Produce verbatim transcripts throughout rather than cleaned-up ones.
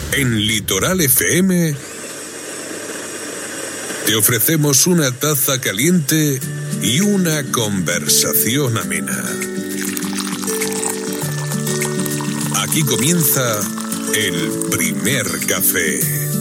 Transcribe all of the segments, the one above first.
En Litoral F M te ofrecemos una taza caliente y una conversación amena. Aquí comienza el primer café.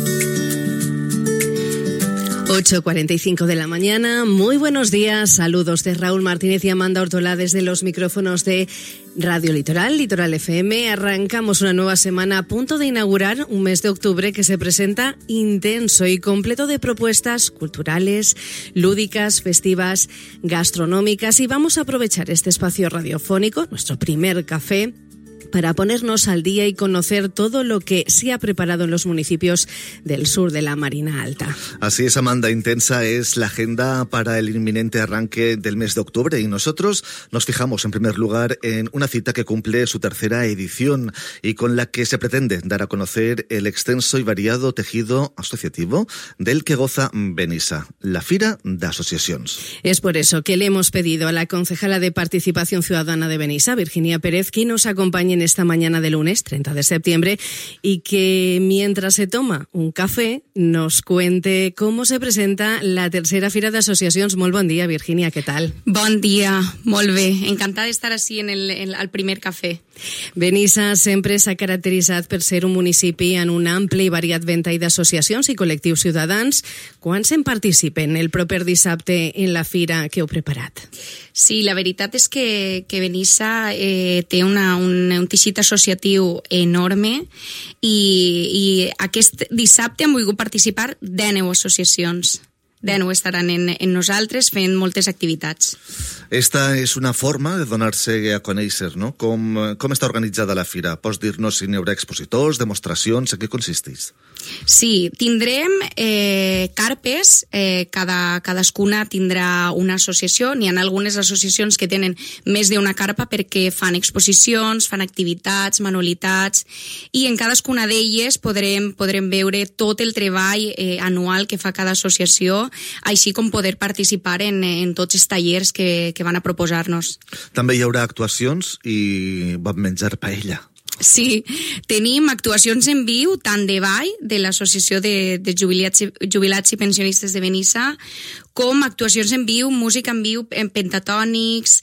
ocho cuarenta y cinco de la mañana, muy buenos días, saludos de Raúl Martínez y Amanda Ortola desde los micrófonos de Radio Litoral, Litoral F M. Arrancamos una nueva semana a punto de inaugurar un mes de octubre que se presenta intenso y completo de propuestas culturales, lúdicas, festivas, gastronómicas, y vamos a aprovechar este espacio radiofónico, nuestro primer café, para ponernos al día y conocer todo lo que se ha preparado en los municipios del sur de la Marina Alta. Así es, Amanda, intensa es la agenda para el inminente arranque del mes de octubre y nosotros nos fijamos en primer lugar en una cita que cumple su tercera edición y con la que se pretende dar a conocer el extenso y variado tejido asociativo del que goza Benissa, la Fira de Asociaciones. Es por eso que le hemos pedido a la concejala de Participación Ciudadana de Benissa, Virginia Pérez, que nos acompañe en esta mañana de lunes, treinta de septiembre, y que mientras se toma un café nos cuente cómo se presenta la tercera Fira de Associacions. Molt bon dia, Virginia, què tal? Bon dia, molt bé. Encantada d'estar així en el, en, al primer cafè. Benissa sempre s'ha caracteritzat per ser un municipi en un ampli i variat ventall d'associacions i col·lectius ciutadans. Quants en participen el proper dissabte en la fira que heu preparat? Sí, la veritat és que, que Benissa eh, té una, un, un teixit associatiu enorme i, i aquest dissabte han volgut participar dènou associacions. dènou estaran en, en nosaltres fent moltes activitats. Esta és una forma de donar-se a conèixer, no? Com, com està organitzada la fira? Pots dir-nos si n'hi haurà expositors, demostracions, en què consisteix? Sí, tindrem eh, carpes, eh, cada, cadascuna tindrà una associació, n'hi ha algunes associacions que tenen més d'una carpa perquè fan exposicions, fan activitats, manualitats, i en cadascuna d'elles podrem, podrem veure tot el treball eh, anual que fa cada associació, així com poder participar en, en tots els tallers que, que van a proposar-nos. També hi haurà actuacions i bon menjar paella. Sí, tenim actuacions en viu, tant de ball, de l'Associació de, de Jubilats, Jubilats i Pensionistes de Benissa, com actuacions en viu, música en viu, en pentatònics,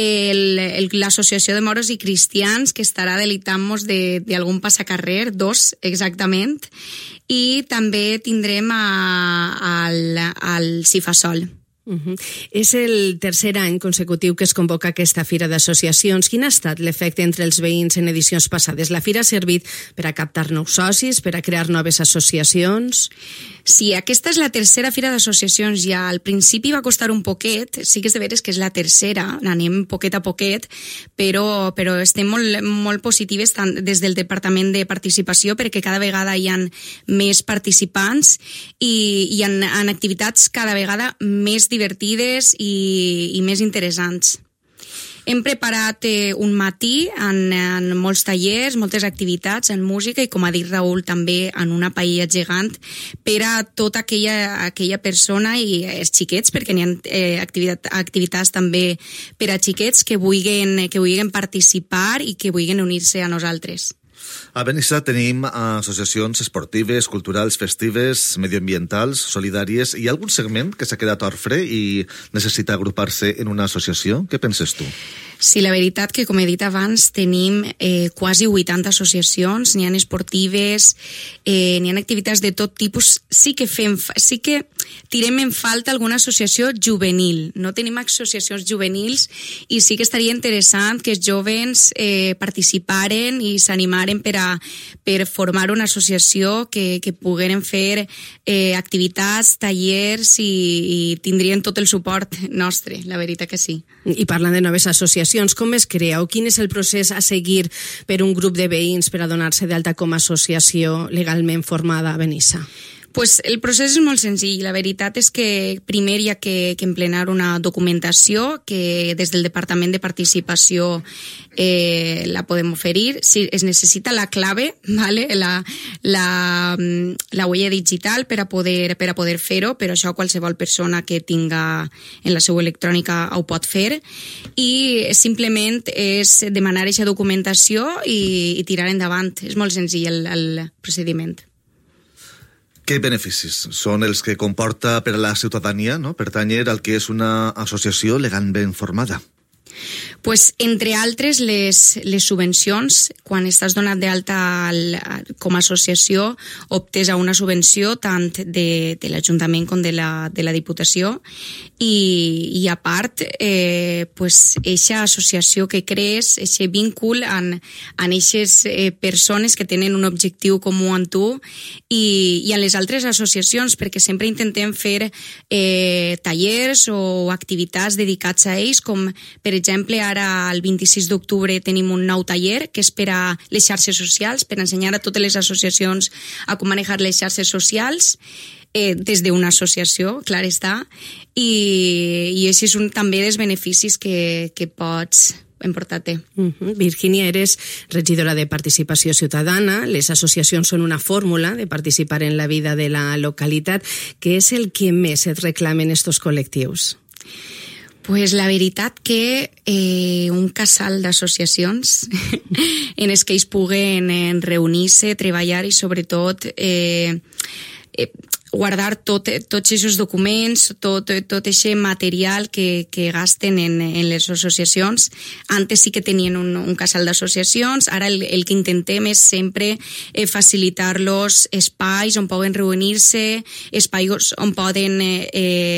el, el, l'Associació de Moros i Cristians, que estarà delitant-nos d'algun passacarrer, dos exactament, i també tindrem a, al, al Cifasol. Uh-huh. És el tercer any consecutiu que es convoca aquesta Fira d'Associacions. Quin ha estat l'efecte entre els veïns en edicions passades? La Fira ha servit per a captar nous socis, per a crear noves associacions? Sí, aquesta és la tercera Fira d'Associacions ja. Al principi va costar un poquet, sí que és de veres que és la tercera, anem poquet a poquet, però, però estem molt, molt positives tant des del Departament de Participació perquè cada vegada hi ha més participants i hi ha, ha activitats cada vegada més divertides i, i més interessants. Hem preparat eh, un matí en, en molts tallers, moltes activitats en música i, com ha dit Raül, també en una paella gegant per a tota aquella, aquella persona i els xiquets, perquè n'hi ha eh, activitat, activitats també per a xiquets que vulguin, que vulguin participar i que vulguin unir-se a nosaltres. A Benissa tenim associacions esportives, culturals, festives, medioambientals, solidàries. Hi ha algun segment que s'ha quedat orfre i necessita agrupar-se en una associació? Què penses tu? Sí, la veritat que, com he dit abans, tenim eh, quasi vuitanta associacions, n'hi ha esportives, eh, n'hi ha activitats de tot tipus. Sí que fem, sí que tirem en falta alguna associació juvenil. No tenim associacions juvenils i sí que estaria interessant que els jovens eh, participaren i s'animaren per a per formar una associació que, que pogueren fer eh, activitats, tallers i, i tindrien tot el suport nostre, la veritat que sí. I parlant de noves associacions, com es crea o quin és el procés a seguir per un grup de veïns per a donar-se d'alta com a associació legalment formada a Benissa? Pues el procés és molt senzill. La veritat és que primer hi ha que, que emplenar una documentació que des del Departament de Participació eh, la podem oferir. Si es necessita la clave, ¿vale? la, la, la huella digital per a poder, per a poder fer-ho, però això qualsevol persona que tinga en la seva electrònica ho pot fer, i simplement és demanar aquesta documentació i, i tirar endavant. És molt senzill el, el procediment. Què beneficis són els que comporta per a la ciutadania, no?, pertanyer al que és una associació legalment formada? Pues, entre altres, les, les subvencions. Quan estàs donat d'alta com a associació, optes a una subvenció tant de, de l'Ajuntament com de la, de la Diputació, i, i a part, eh, pues, eixa associació que crees, eixe vínculo en, en eixes eh, persones que tenen un objectiu comú amb tu, i, i en les altres associacions, perquè sempre intentem fer eh, tallers o activitats dedicats a ells, com per exemple ara el vint-i-sis d'octubre tenim un nou taller que és per a les xarxes socials, per ensenyar a totes les associacions a com manejar les xarxes socials eh, des d'una associació, clar està, i, i això és un també dels beneficis que, que pots emportar-te. Uh-huh. Virginia, eres regidora de Participació Ciutadana. Les associacions són una fórmula de participar en la vida de la localitat. Què és el que més et reclamen estos col·lectius? Pues la veritat que eh, un casal d'associacions en els que ells puguen eh, reunir-se, treballar i sobretot eh, eh, guardar tot, tots aquests documents, tot tot aquest material que, que gasten en, en les associacions. Antes sí que tenien un, un casal d'associacions, ara el, el que intentem és sempre eh, facilitar-los espais on poden reunir-se, espais on poden eh,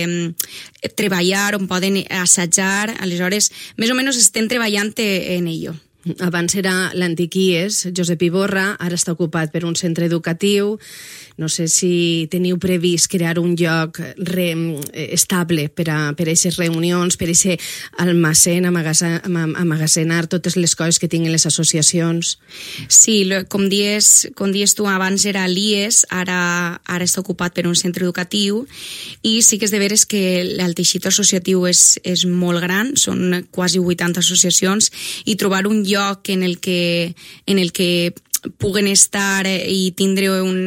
eh, treballar, on poden assajar. Aleshores, més o menys estem treballant en ello. Abans era l'antic I E S, Josep Iborra, ara està ocupat per un centre educatiu. No sé si teniu previst crear un lloc re, estable per a per aquestes reunions, per a aquest almacén, amagasenar totes les coses que tinguin les associacions. Sí, com dies, com dies tu, abans era l'I E S, ara, ara està ocupat per un centre educatiu, i sí que és de veres que el teixit associatiu és, és molt gran, són quasi vuitanta associacions, i trobar un lloc en el que, en el que puguen estar i tindre un,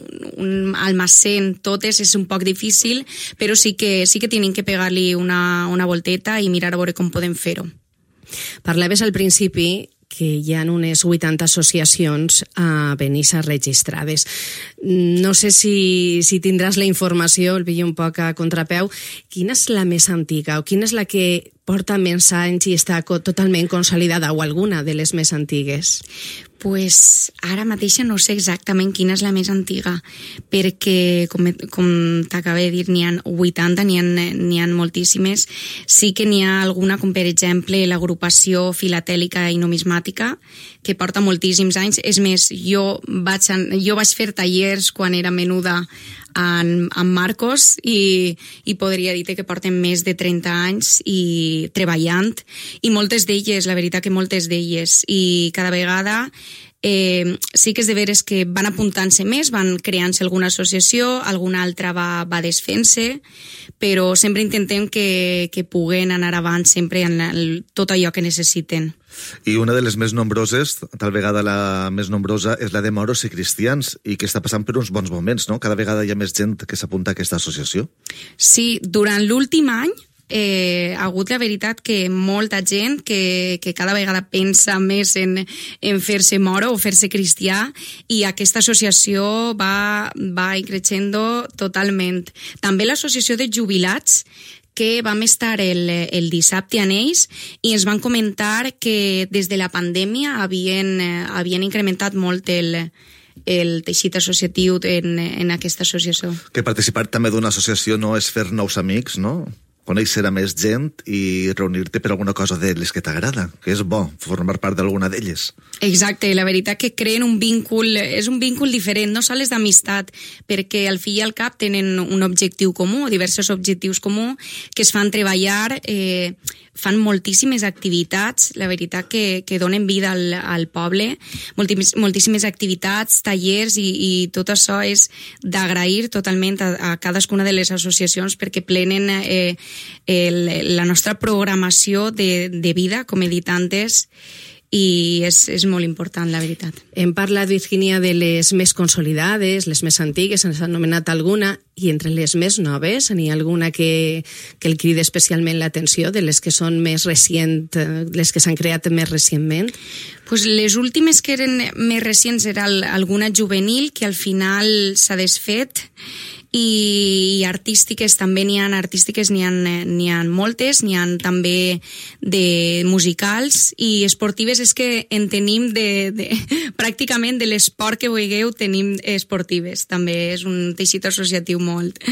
un almacén totes és un poc difícil, però sí que, sí que tenen que pegar-li una, una volteta i mirar a veure com podem fer-ho. Parlaves al principi que hi ha unes vuitanta associacions a Benissa registrades. No sé si, si tindràs la informació, el pillo un poc a contrapeu. Quina és la més antiga o quina és la que porta més anys i està totalment consolidada, o alguna de les més antigues? Pues ara mateixa no sé exactament quina és la més antiga, perquè, com, com t'acabo de dir, n'hi ha vuitanta, n'hi ha, n'hi ha moltíssimes. Sí que n'hi ha alguna, com per exemple l'agrupació filatèlica i numismàtica, que porta moltíssims anys. És més, jo vaig, jo vaig fer tallers quan era menuda amb, amb Marcos, i, i podria dir que porten més de trenta anys i treballant, i moltes d'elles, la veritat que moltes d'elles, i cada vegada eh, sí que és de veres que van apuntant-se més, van creant-se alguna associació, alguna altra va, va desfent-se, però sempre intentem que, que puguen anar avant sempre en el, tot allò que necessiten. I una de les més nombroses, tal vegada la més nombrosa, és la de moros i cristians, i que està passant per uns bons moments, no? Cada vegada hi ha més gent que s'apunta a aquesta associació. Sí, durant l'últim any eh, ha hagut la veritat que molta gent que, que cada vegada pensa més en, en fer-se moro o fer-se cristià, i aquesta associació va, va creixendo totalment. També l'associació de jubilats, que vam estar el, el dissabte en ells, i ens van comentar que des de la pandèmia havien, havien incrementat molt el, el teixit associatiu en, en aquesta associació. Que participar també d'una associació no és fer nous amics, no? conèixer a més gent i reunir-te per alguna cosa de les que t'agrada, que és bo formar part d'alguna d'elles. Exacte, la veritat que creen un vincul, és un vincul diferent, no sols d'amistat, perquè al fi i al cap tenen un objectiu comú, diversos objectius comuns, que es fan treballar, eh, fan moltíssimes activitats, la veritat que, que donen vida al, al poble, moltíssimes, moltíssimes activitats, tallers, i, i tot això és d'agrair totalment a, a cadascuna de les associacions perquè plenen eh, el, la nostra programació de, de vida, com he dit antes, i és, és molt important, la veritat. Hem parlat, Virginia, de les més consolidades, les més antigues, ens ha anomenat alguna, i entre les més noves, n'hi ha alguna que, que el crida especialment l'atenció, de les que són més recient, les que s'han creat més recentment? Pues les últimes que eren més recents era alguna juvenil, que al final s'ha desfet, i artístiques també n'hi ha, artístiques n'hi ha, n'hi ha moltes, n'hi ha també de musicals, i esportives és que en tenim de, de pràcticament de l'esport que vulgueu tenim esportives, també és un teixit associatiu molt.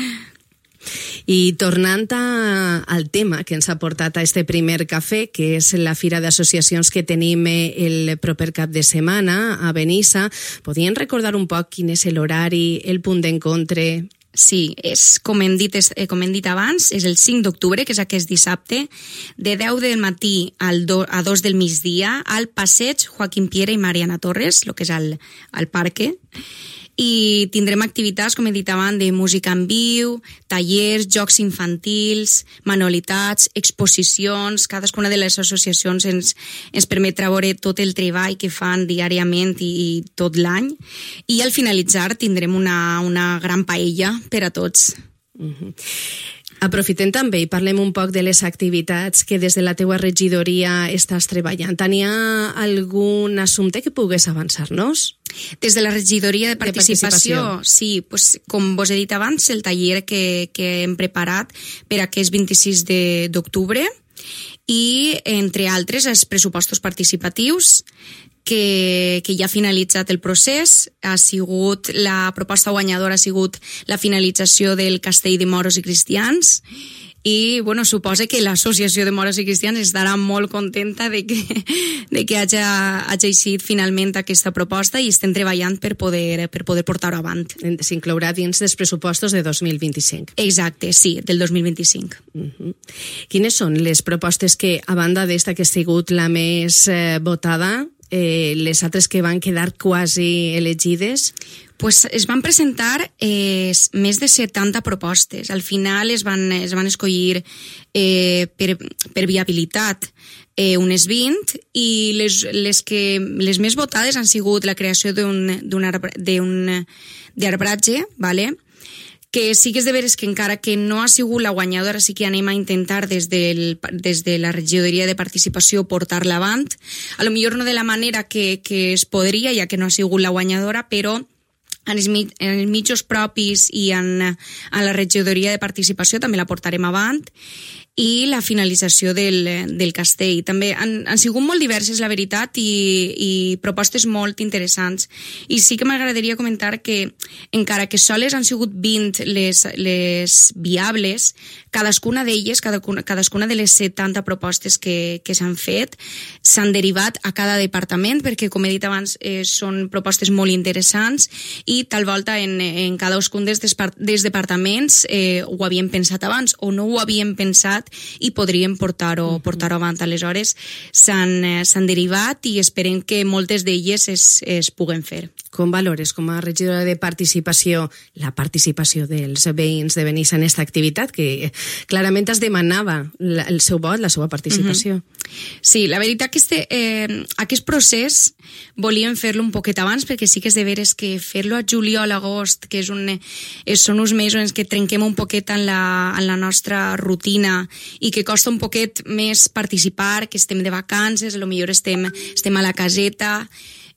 I tornant a, al tema que ens ha portat a este primer cafè, que és la Fira d'Associacions que tenim el proper cap de setmana a Benissa, podien recordar un poc quin és l'horari, el punt d'encontre? Sí, és, com hem dit, és, com hem dit abans, és el cinc d'octubre, que és aquest dissabte, de deu del matí al do, a dos del migdia, al passeig Joaquim Piera i Mariana Torres, el que és al, al parque, i tindrem activitats, com he dit abans, de música en viu, tallers, jocs infantils, manualitats, exposicions. Cadascuna de les associacions ens, ens permetrà veure tot el treball que fan diàriament i, i tot l'any. I al finalitzar tindrem una, una gran paella per a tots. Uh-huh. Aprofitem també i parlem un poc de les activitats que des de la teua regidoria estàs treballant. Tenia algun assumpte que pugues avançar-nos? Des de la regidoria de participació, de participació. Sí, pues, com vos he dit abans, el taller que, que hem preparat per aquest vint-i-sis d'octubre, i, entre altres, els pressupostos participatius, que, que ja ha finalitzat el procés. Ha sigut, la proposta guanyadora ha sigut la finalització del Castell de Moros i Cristians, i bueno, suposa que l'associació de Moros i Cristians estarà molt contenta de que, de que hagi, hagi eixit finalment aquesta proposta, i estem treballant per poder, per poder portar-ho avant. S'inclourà dins dels pressupostos de dos mil vint-i-cinc. Exacte, sí, del dos mil vint-i-cinc. Uh-huh. Quines són les propostes que, a banda d'esta que ha sigut la més eh, votada, eh, les altres que van quedar quasi elegides? Pues es van presentar eh, més de setanta propostes. Al final es van, es van escollir eh, per, per viabilitat eh, unes vint, i les, les, que, les més votades han sigut la creació d'un arbratge, vale? Que sí que és de veres que encara que no ha sigut la guanyadora, sí que anem a intentar des, del, des de la regidoria de participació portar-la avant. A lo millor no de la manera que, que es podria, ja que no ha sigut la guanyadora, però en els, en els mitjos propis i en, en la regidoria de participació també la portarem avant, i la finalització del, del castell. També han, han sigut molt diverses, la veritat, i, i propostes molt interessants. I sí que m'agradaria comentar que, encara que soles han sigut vint les, les viables, cadascuna d'elles, cadascuna, cadascuna de les setanta propostes que, que s'han fet, s'han derivat a cada departament, perquè, com he dit abans, eh, són propostes molt interessants, i tal volta en, en cadascun dels, dels departaments eh, ho havíem pensat abans, o no ho havíem pensat, i podríem portar-ho portar-ho avant. Aleshores s'han, s'han derivat, i esperem que moltes d'elles es, es puguen fer. Com valores, com a regidora de participació, la participació dels veïns de Benissa en aquesta activitat, que clarament es demanava el seu vot, la seva participació? Mm-hmm. Sí, la veritat que este, eh, aquest procés volíem fer-lo un poquet abans, perquè sí que és de veres que fer-lo a juliol, agost, que és un, és, són uns mesos en què trenquem un poquet en la, en la nostra rutina, i que costa un poquet més participar, que estem de vacances, a lo millor estem, estem a la caseta.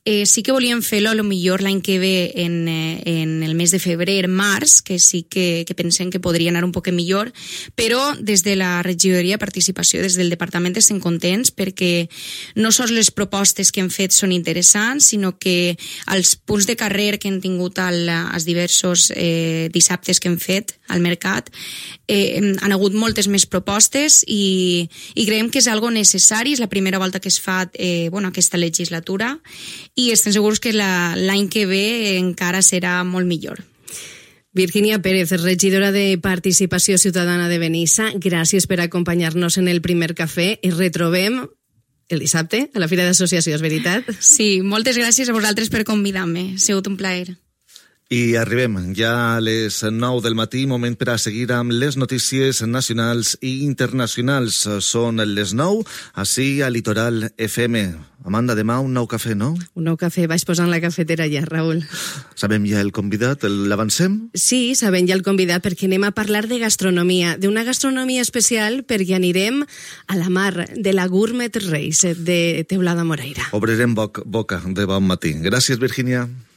Eh, sí que volíem fer-lo a lo millor l'any que ve en, eh, en el mes de febrer, març, que sí que, que pensem que podria anar un poc millor, però des de la regidoria de participació, des del departament estem contents perquè no sols les propostes que hem fet són interessants, sinó que els punts de carrer que hem tingut al, als diversos eh, dissabtes que hem fet al mercat eh, han hagut moltes més propostes i, i creiem que és algo necessari, és la primera volta que es fa eh, bueno, aquesta legislatura i estem segurs que la, l'any que ve encara serà molt millor. Virginia Pérez, regidora de Participació Ciutadana de Benissa, gràcies per acompanyar-nos en el primer cafè i retrobem el dissabte a la Fira d'Associacions, veritat? Sí, moltes gràcies a vosaltres per convidar-me, ha sigut un plaer. I arribem ja a les nou del matí, moment per a seguir amb les notícies nacionals i internacionals. Són les nou, així a Litoral F M. Amanda, demà un nou cafè, no? Un nou cafè, vaig posant la cafetera ja, Raül. Sabem ja el convidat, l'avancem? Sí, sabem ja el convidat perquè anem a parlar de gastronomia, d'una gastronomia especial perquè anirem a la mar de la Gourmet Race de Teulada Moreira. Obrirem boca de bon matí. Gràcies, Virginia.